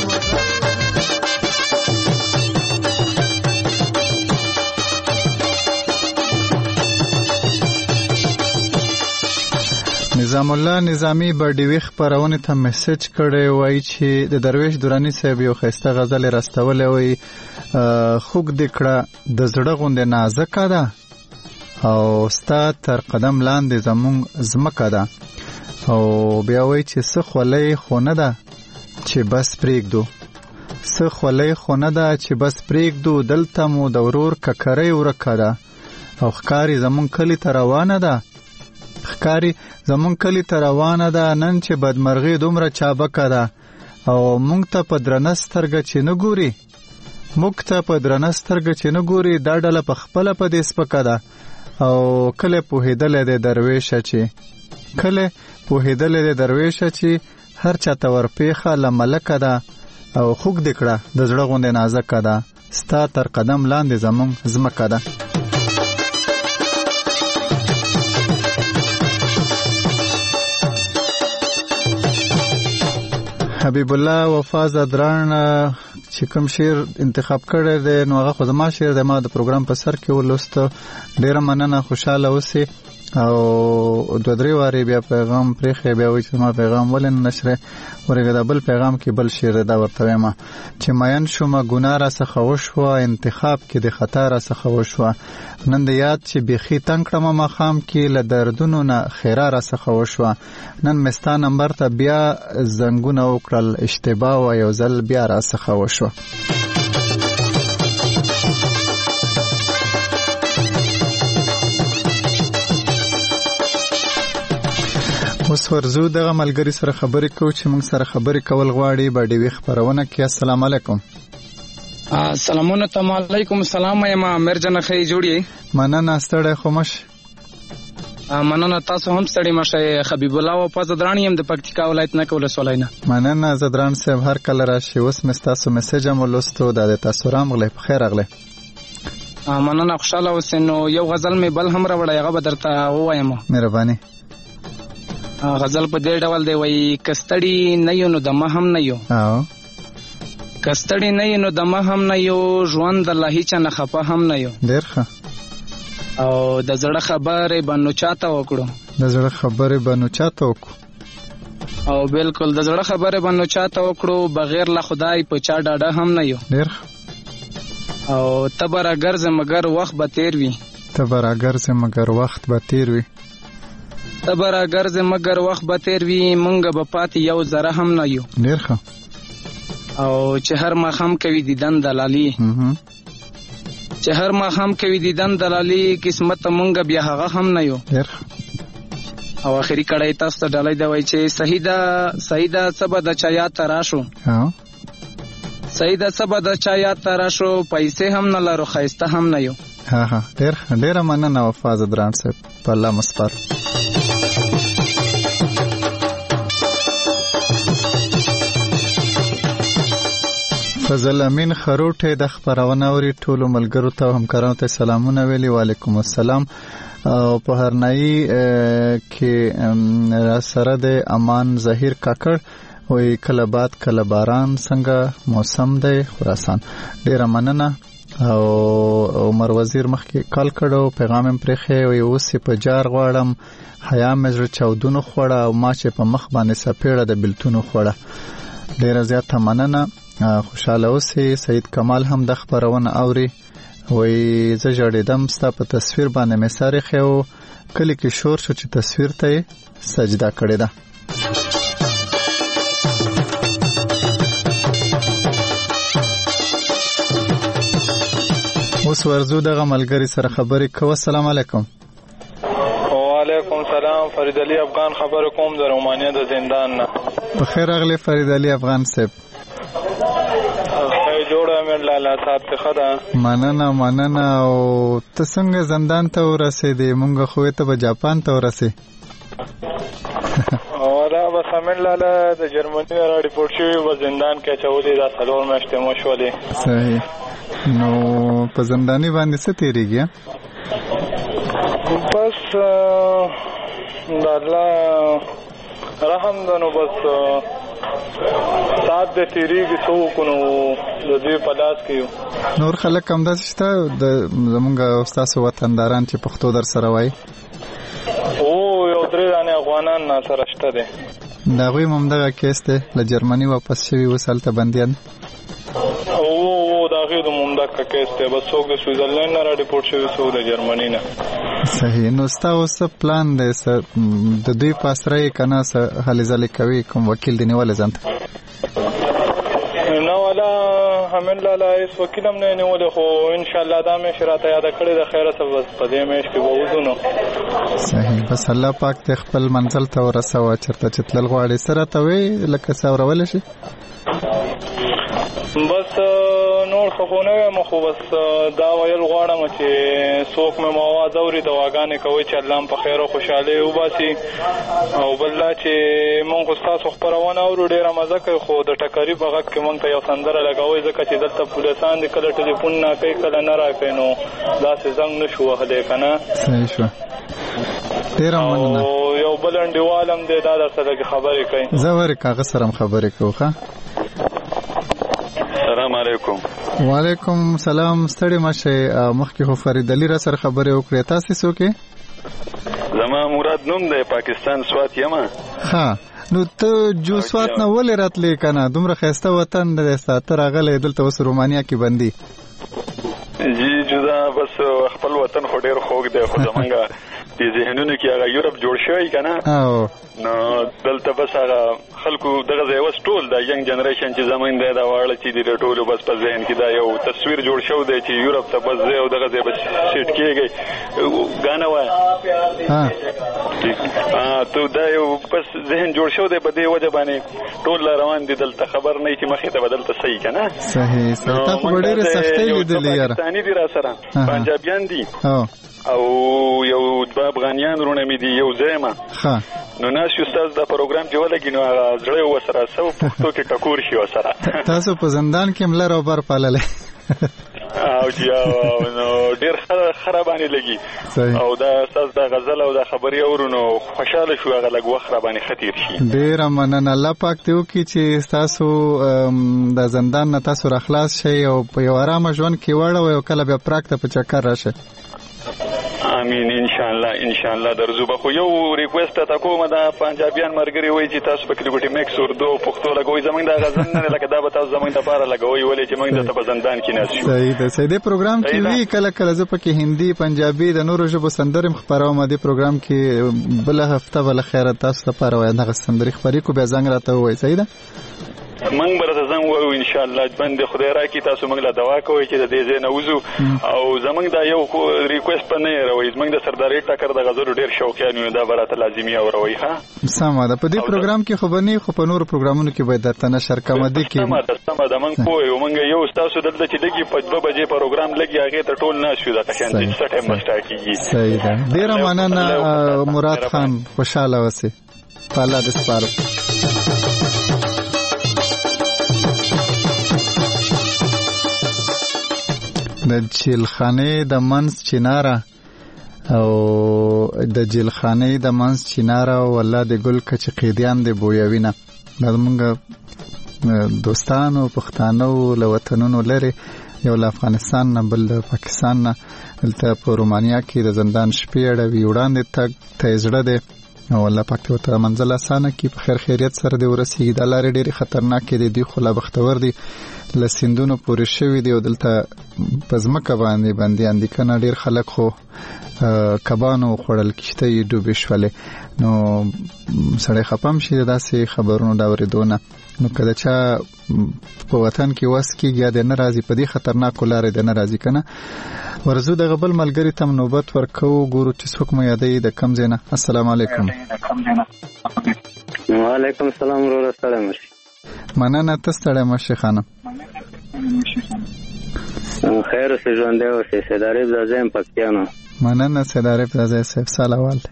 نظام الله نظامی بډیوي خبرونه ته میسج کړی وای چې د درویش دورانی صاحب یو خسته غزل راستولې وای خوګ دکړه د زړه غوندې نازک ده او ستا تر قدم لاندې زمون زمکه ده او بیا وای چې څه خولې خونه ده چې بس پریږدو څه خولې خونه ده چې بس پریږدو دلته مو د ورور ککرې ورکه ده او ښکاری زمون کلی ته روانه ده ښکاری زمون کلی ته روانه ده نن چې بدمرغي دومره چابکه ده او مونږ ته په درنه سترګه چې نه ګوري مونږ ته په درنه سترګه چې نه ګوري دا ډله په خپله په دې سپکه ده او کله پوهېدلې د درویشه چې کله پوهېدلې د درویشه چې هر چاته ورپېخه له ملکه ده او خوږ دې کړه د زړه غوندې نازکه ده ستا تر قدم لاندې زمونږ ځمکه ده. حبیب الله وفاز ادران چې کوم شعر انتخاب کړی دی نو هغه خو زما شعر دی ما د پروګرام په سر کې ولوست ډیره مننه خوشاله اوسئ او دوه درې وارې بیا پیغام پرېښی بیا وایي چې ما پیغام ولې نه نشری ورېږه دا بل پیغام کې بل شعر دی دا ورته وایم چې مین شومه ګناه راڅخه وشوه انتخاب کې د خطا راڅخه وشوه نن د یاد چې بیخي تنګ کړمه ماښام کې له دردونو نه خیره راڅخه وشوه نن مې ستا نمبر ته بیا زنګونه وکړل اشتباه وه یو ځل بیا راڅخه وشوه. اوس ورزو دغه ملګری سره خبرې کوو چې موږ سره خبرې کول غواړي په ډیوي خبرونه کې. السلام علیکم. السلام علیکم. السلام یم امیر جان خې جوړی. مننه ستړی خو مش. مننه. تاسو هم ستړي مشه. حبیب الله وفا زدران یم د پکتیکا ولایت نه کوله سولای نه. مننه زدران صاحب، هر کله راشي. اوس مې تاسو میسج هم ولوستو، د تاسو رامغلی په خیر اغله. مننه، خوشاله اوسئ. نو یو غزل مې بل هم راوړی، هغه به درته ووایم. مهرباني. غزل په دې ډول دی، وایي کستړي نه یو نو دمه هم نه یو. او کستړي نه یو نو دمه هم نه یو، ژوند د الله هیچا نه خفه هم نه یو. ډېر ښه. او د زړه خبرې به نو چاته وکړو، د زړه خبرې به نو چاته وکړو. او بالکل د زړه خبرې به نو چاته وکړو، بغیر له خدای په چا ډاډه هم نه یو. ډېر او ته به راګرځې مګر وخت به تیر وي. ته به راګرځې مګر وخت به تیر وي. ته به راګرځې مګر وخت به تیر وي، مونږ به پاتې یو ذره هم نه یو. ډېر ښه. او چې هر ماښام کوي دیدن دلالي، چې هر ماښام کوي دیدن دلالي، قسمت مونږ بیا هغه هم نه یو. ډېر او اخري کړی تاسو ته ډالۍ دی، وایي چې صحیح ده صحیح ده څه به د چا یاد ته راشو، صحیح ده څه به د چا یاد ته راشو، پیسې هم نه لرو ښایسته هم نه یو. ها ها ډېر ډېره مننه وفا زدران صاحب، په الله مسپار. فضل امین خروټه د خبرونه اوري، ټولو ملګرو ته او همکارانو ته سلامونه ویلي. وعلیکم السلام. او په هرنایي کې را سره د امان ظهیر کاکړ وی کله باد کله باران څنګه موسم دی خراسان. ډیره مننه. او عمر وزیر مخکې کال کړو، پیغام هم پرېښی، وی اوس په جار غواړم، حیا مې زړه چاودونو خوړه، او ما چې په مخ باندې سپېړه د بلتونو خوړه. ډیره زیاته مننه، خوشاله اوسئ. سید کمال هم د خبرونه اوري، وی زه جوړېدم ستا په تصویر باندې مې سر ایښی و، کلي کې شور شو چې تصویر ته یې سجده کړې ده. اوس ورځو دغه ملګري سره خبرې کوو. السلام علیکم. وعلیکم سلام. فرید علي افغان خبر کوم د رومانیا د زندان نه. په خیر اغلی فرید علي افغان صاحب. جوړه مې لاله صاحب ته خدا. مننه مننه. او ته څنګه زندان ته ورسېدې؟ مونږ خو ته به جاپان ته ورسې. ولا بس امن لاله د جرمني را ریپورت شوی و زندان کې چولې دا څلور میاشتې مو شولې. صحیح. نو په زنداني باندې څه تیریږي؟ بس د الله رحم ده، نو بس سات د تیریږي څوک نو د دې په لاس کې یو. نور خلک هم داسې شته د زمونږ استاسو وطنداران چې پښتو در سره وایي؟ او یو درې دانې افغانان نه سره شته دي. د هغوی هم همدغه کیس دی، له جرمني واپس شوي اوس هلته بندیان. او د هغې د همدغه کیس دی، بس څوک د سویزرلینډ نه را ریپورټ شوي، څوک د جرمني نه. صحیح. نو ستا اوس پلان دی د دوی په اسره یې که نه څه هلې ځلې کوي؟ کوم وکیل دې نیولی ځان ته؟ نه والا همین لاله هېڅ وکیل هم نه یې نیولی، خو انشاءالله دا میاشت راته یاده کړې ده، خیره څه بس په دې میاشت کې به وځو نو. صحیح. بس الله پاک دې خپل منزل ته ورسوه چېرته چې تلل غواړې. څه راته وایي لکه څه اورولی شي؟ بس نور څه خو نه وایم، خو بس دا ویل غواړم چې څوک مې مو اواز اوري، دواګانې کوئ چې الله هم په خیر او خوشحالۍ وباسي. او بل دا چې مونږ خو ستاسو خپرونه اورو، ډېره مزه کوي، خو د ټکري په غږ کې مونږ ته یو سندره لګوئ، ځکه چې دلته پولیسان دي کله ټلیفون نه کوي کله نه راکوي، نو داسې زنګ نه شو وهلی که نه. صحیح شوه. ډېره مننه. او یو بل انډیوال هم دی، دا در سره خبرې کوي. زه ورې کاغذ سره هم خبرې کوو. ښه. السلام علیکم. وعلیکم سلام. ستړي مشه. مخکې خو فرید علي را سره خبرې وکړې، تاسې څوک یې؟ زما مراد نوم دی، پاکستان سوات یم. ها. نو ته جو سوات نه ولې راتلې که نه؟ دومره ښایسته وطن دی ستا، ته راغلی دلته اوس رومانیا کې بندي. جی جدا بس خپل وطن خو ډېر خوږ دی، خو زمونږ د ذهنونو کې هغه یورپ جوړ شوی که نه، نو دلته بس هغه خلکو دغه ځای اوس ټول د ینګ جنریشن چې زمونږ دی دا واړه چې دي د ټولو بس په ذهن کې دا یو تصویر جوړ شوی دی چې یورپ ته بس ځای او دغه ځای بس سیټ کېږي. ګانه وایه تو دا یو بس ذهن جوړ شوی دی، په دې وجه باندې ټول روان دي دلته، خبر نه چې مخې ته به دلته صحیح که نه. صحیح. تا خو به ډېرې سختۍ لیدلې یاره. پاکستاني دي را سره، پنجابیان دي او یو دوه افغانیان ورونه مې دي یو ځای ما نو ناس یو ستاسو دا پروګرام چې ولګي نو هغه زړه یې ورسره څه پښتو کې ټکور شي ورسره. تاسو په زندان کې ملر او بر پاللی او جی نو ډېر ښه راباندې لګي او دا ستاسو دا غزل او دا خبرې اورو نو خوشحاله شو هغه لږ وخت راباندې ښه تېر شي. ډېره مننه. الله پاک دې وکړي چې ستاسو د زندان نه تاسو راخلاص شئ او په یو ارامه ژوند کې واړوئ او کله بیا پراګ ته په چکر راشئ. امين ان شاء الله ان شاء الله درځو. به خو یو ریکوست تا کومه دا پنجابیان مرګري وایي چې تاسو په کلیګوټي میکس اردو پښتو لګوي زمونږ د غزل نه لکه دا به تاسو زمونږ لپاره لګوي ولې چې موږ د په زندان کې ناست یو. صحیح ده. صحیح ده. پروګرام کې وی کله کله زه پکې هندي پنجابي د نورو ژبو سندرې خبروم. د پروګرام کې بل هفته بل خیره تاسو لپاره وای دغه سندرې خبرې کو بیا زنګ راته وای. صحیح ده. موږ به راته زنګ وایو ان شاء الله باندې خدای راکړي تاسو موږ له دوا کوئ چې د دې ځای نه وځو او زموږ دا یو ریکوست په نه یې زموږ د سرداري ټکر د غزلو ډېر شوقیان یو دا به راته لازمي اوروئ. ښه سمه ده. په دې پروګرام کې خو به نه خو په نورو پروګرامونو کې باید درته نشر کومه دي کې سمه ده سمه ده. موږ پوه یو موږ یو ستاسو دلته چې لګي په دوه بجې پروګرام لګي هغې ته ټول ناست شو دغه شیان چې څه ټایم به سټارټ کېږي. صحیح ده. ډېره مننه مراد خان. خوشحاله اوسئ. په الله دې سپارو. د جیلخانې د منځ چناره او د جیلخانې د منځ چناره والله د ګل کچ قیدیان د بویوینه دا موږ دوستانو پښتانو له وطنونو لري یو له افغانستان نه بل د پاکستان نه دلته په رومانیا کې د زندان شپې اړوي وړاندې تګ ته زړه دی او الله پاک ته ورته منزل اسانه کړي په خیر خیریت سره دې ورسېږي. دا لارې ډېرې خطرناکې دي دوی خو لا بختور دي له سیندونو پورې شوي دي او دلته په ځمکه باندې بندیان دي که نه ډېر خلک خو کبانو خوړل کښته یې ډوبې شولې نو سړی خفه هم شي د داسې خبرونو د اورېدو نه نو که د چا په وطن کې وس کېږي یا دی نه راځي په دې خطرناکو لارې دی نه راځي که نه ورځو دغه بل ملګري ته نوبت ورکوو ګورو چې څوک مو یادوي د کوم ځای نه. السلام علیکم. وعلیکم السلام وروره ستړی مه شي. مننه ته ستړی مه شي خانم. خیر اوسې ژوندی اوسې سید عارف دا ځای یم پکتیا. مننه سید عارف دا ځای صاحب سال اول دی.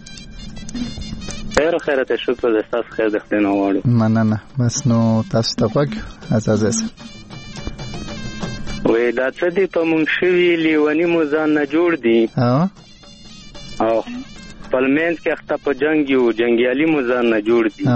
خیر خیر ته شکر د ستاسو خیر د خدای نه غواړو. مننه. بس نو تاسو ته غوږ عزازی صاحب وی دا څه دي په مونږ شوي لیوني مو ځان نه جوړ دي او خپل منځ کې اخته په جنګ یو جنګیالي مو ځان نه جوړ دي.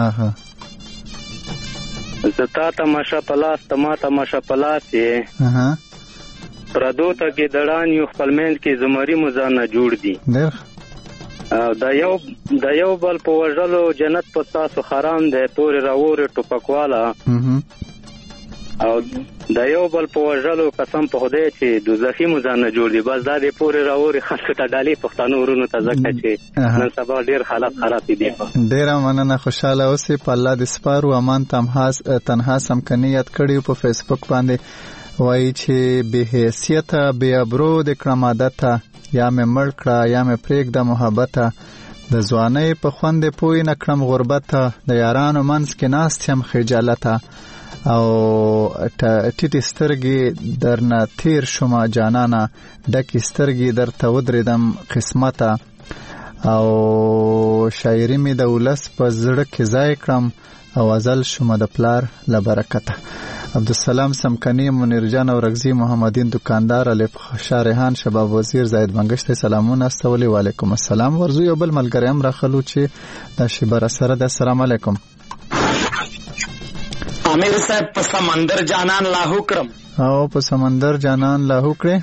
زه تا تماشه په لاس ته ما تماشه په لاس یې پردو ته کې دړان یو خپل منځ کې زمري مو ځان نه جوړ دي. دا یو دا یو بل په وژلو جنت په تاسو حرام دی تورې راورې ټوپکواله او دا یو بل په وژلو قسم په خدای چې دوزخي مو ځان نه جوړ دي. بس دا دې پورې راورې خلکو ته ډالۍ پښتانه ورونو ته ځکه چې نن سبا ډېر حالات خراب دي. ډېره مننه. خوشحاله اوسئ. په الله دې سپارو. امان تنها سمکنیت کړي په فیسبوک باندې وایي چې بې حیثیته بې ابرو د کړم عادته یا مې مړ کړه یا مې پرېږده محبته د ځوانۍ په خوند یې پوی نه کړم غربته د یارانو منځ کې ناست یم خجالته او ټیټې سترګې درنه تیر شومه جانانه ډکې سترګې درته ودرېدم قسمته او شاعري مې د ولس په زړه کې ځای کړم او ازل شومه د پلار له برکته. عبدالسلام سمکنی، منیر جان اورکزی، محمدین دکاندار، علی شاه ریحان، شباب وزیر، زاید بنگشت سلامونه استولی. وعلیکم السلام. ورزو یو بل ملګری هم راخلو چې دا شبر سره د السلام علیکم. امیر صاحب په سمندر جانان لاهو کړم او په سمندر جانان لاهو کړې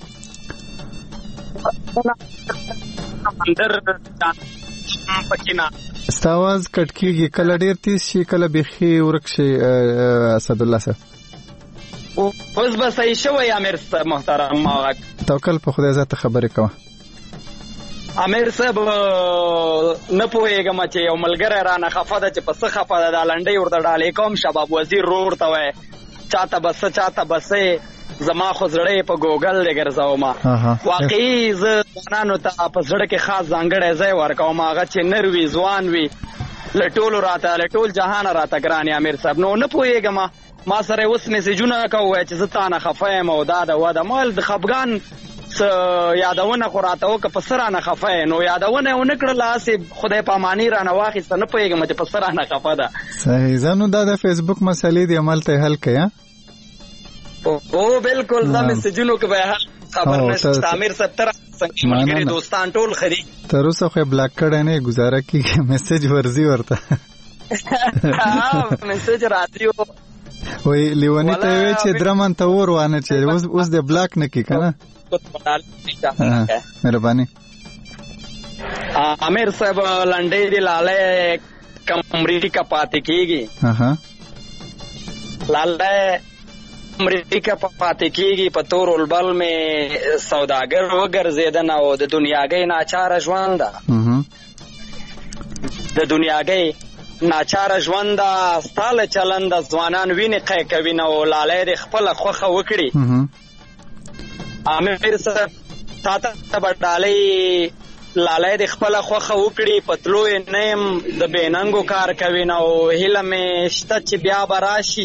سمندر جانان پکینا استاواز کټ کیږي کله ډیر تیز شي کله بيخي ورک شي. اسد الله صاحب اوس به صحیح شوی امیر صاحب محترم. توکل په خدای ذات خبرې کوه. امیر صاحب نه پوهېږم چې یو ملګری رانه خفه ده چې په څه خفه ده دا لنډۍ ورته ډالۍ کوم شباب وزیر رور ته وایي چاته به څه چاته به څه زما خو زړه په ګوګل دی ګرځومه. واقعي زه ځوانانو ته په زړه کې خاص ځانګړی ځای ورکوم هغه چې نر وي ځوان وي له ټولو راته له ټول جهانه راته ګران امیر صاحب. نو نه پوهېږم ما سره اوس میسیجونه کوي چې زه تا نه خفه یم او دا ده وده ما د خفګان یادونه خو راته وکړه په څه رانه خفه یې نو یادونه یې ونه کړله هسې خدای په اماني رانه واخېسته نه پوهېږم چې په څه رانه خفه ده صحیح زه نو دا د فیسبوک مسلې دي هملته یې حل کړې او بالکل دا میسجونو کې به حل خبر نشته امیر صاحب ته څنګه ملګري دوستان ټول ښه دي تر اوسه خو یې بلاک کړی نه یې ګزاره کېږي میسج ورځي ورته میسج راځي وای لیونی ته وی چې درمن ته ور وانه چې اوس اوس د بلاک نه کی کنه مهرباني امیر صاحب لنډې دی لاله کمرې کا پاتې کیږي اها لاله کمرې کا پاتې کیږي په تور البل می سوداګر وګرځیدن او د دنیاګۍ ناچار ژوند ده د دنیاګۍ ناچاره ژوند ستاله چلند ځوانان ویني قې کوي نو لاله د خپل خوخه وکړي امیر صاحب تاته بډالې لاله د خپل خوخه وکړي پتلو نیم د بیننګو کار کوي نو هله مې شته چې بیا براشي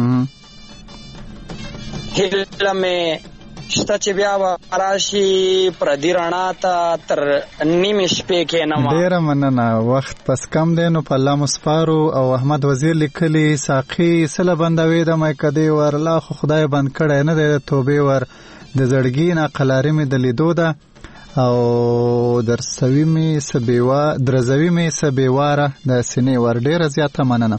هله مې شته چې بیا راشي پردي رڼا ته تر نیمې شپې کښېنم ډېره مننه وخت پس کم دی نو په الله مسپارو او احمد وزیر لیکلي ساقي سله بندوي د مایکدې ور لا خو خدای بند کړی نه دی د توبې ور د زړګي نه قلارې مې د لیدو ده او درسوي مې سبیوا درزوي مې سبیواره د سینې ور ډېره زیاته مننه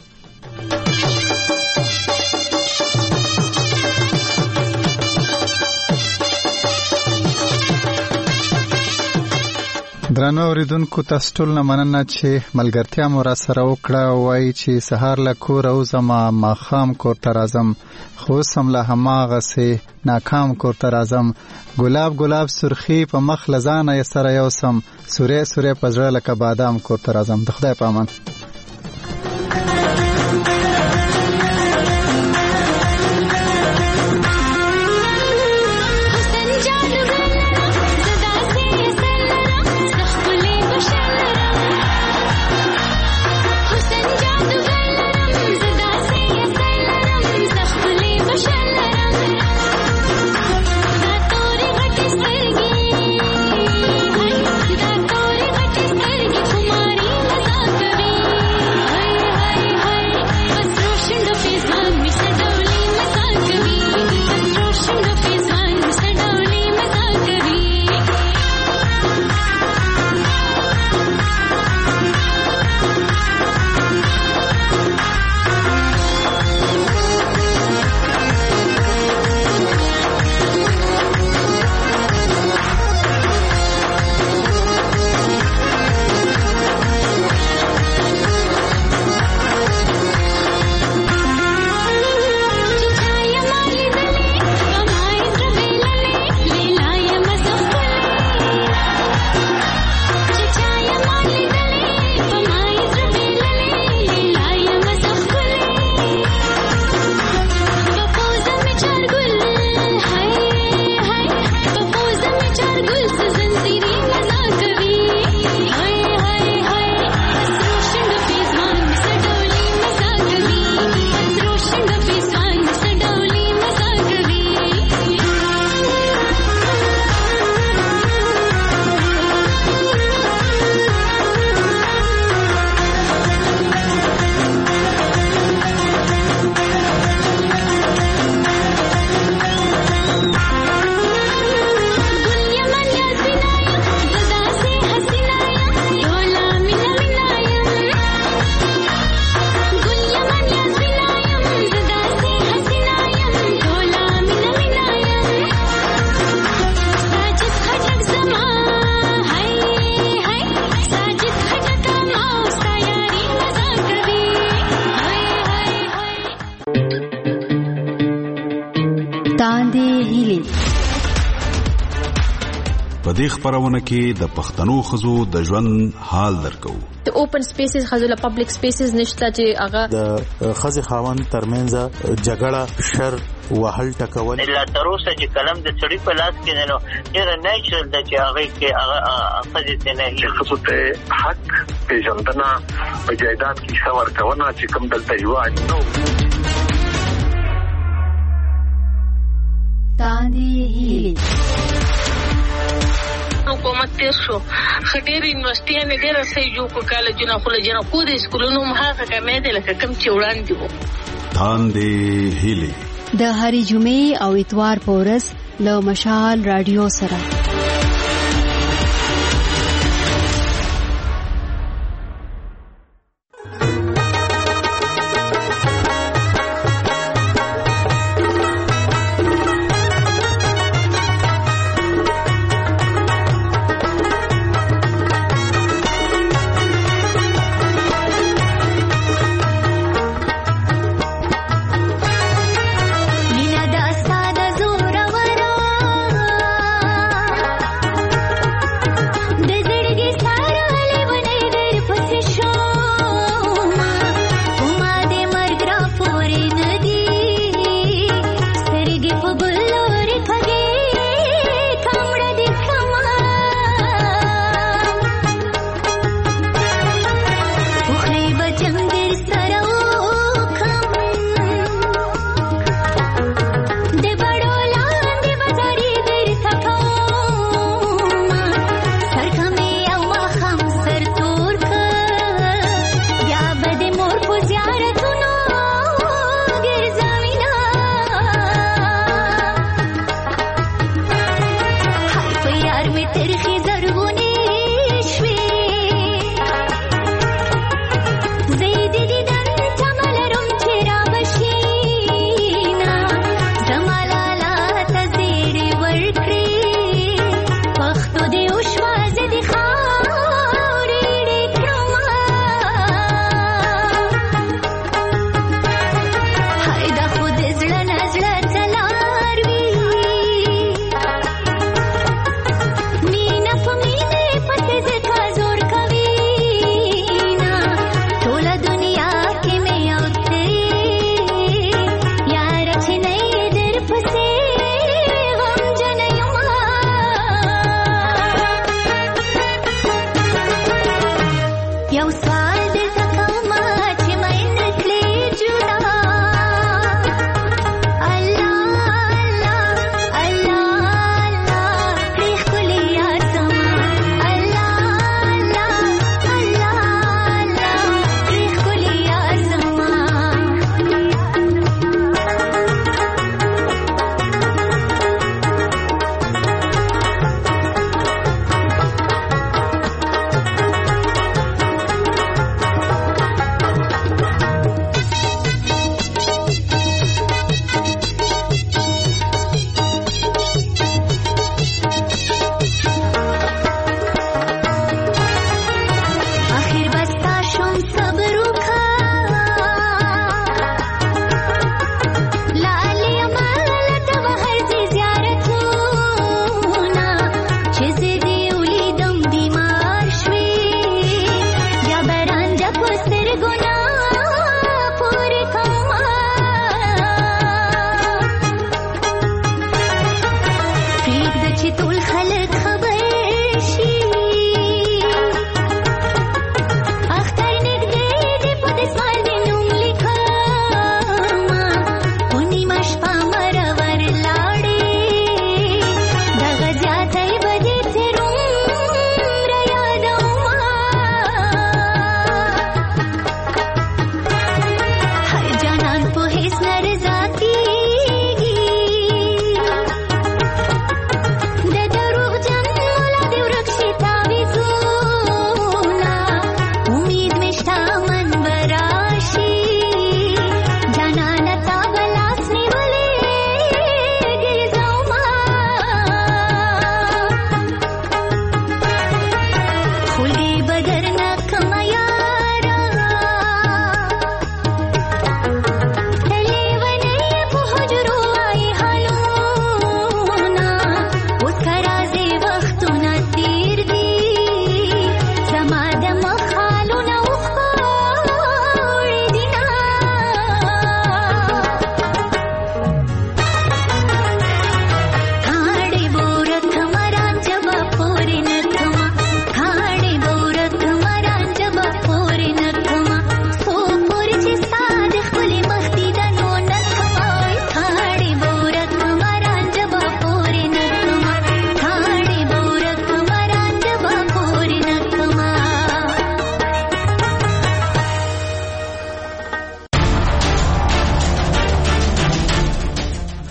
درنو اوریدونکو تاسو ټول نه مننه چې ملګرتیا مو را سره وکړه وایي چې سهار له کوره وځمه ماښام کور ته راځم خو اوس هم له هماغسې ناکام کور ته راځم ګلاب ګلاب سرخي په مخ له ځانه یې سره یوسم سوری سوری په زړه لکه بادام کور ته راځم د خدای په امان په دې خبرونه کې د پښتنو خزو د ژوند حال درکو د اوپن سپیسز خزو له پبلک سپیسز نشته چې هغه د خزي خاوند ترمنځ جګړه شر وهل ټکول الا تر اوسه چې کلم د چړې په لاس کې نو ډېر نیچرل د چې هغه کې هغه خزي ته نه هي خصوص حق پیژندنه په جایداد کې څور کوونه چې کوم دلته یو نو تاندې هیلي حکومت تیر شو خټیر یونیورسيټي نه ډېر صحیح جوړ کو کالجونه خو له جنا کو د سکولونو مخه کمې دي لکه کم چې وړاندې وو تاندې هیلې د هری جمعې او اتوار په ورځ له مشال رادیو سره The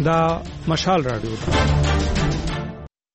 دا مشال رادیو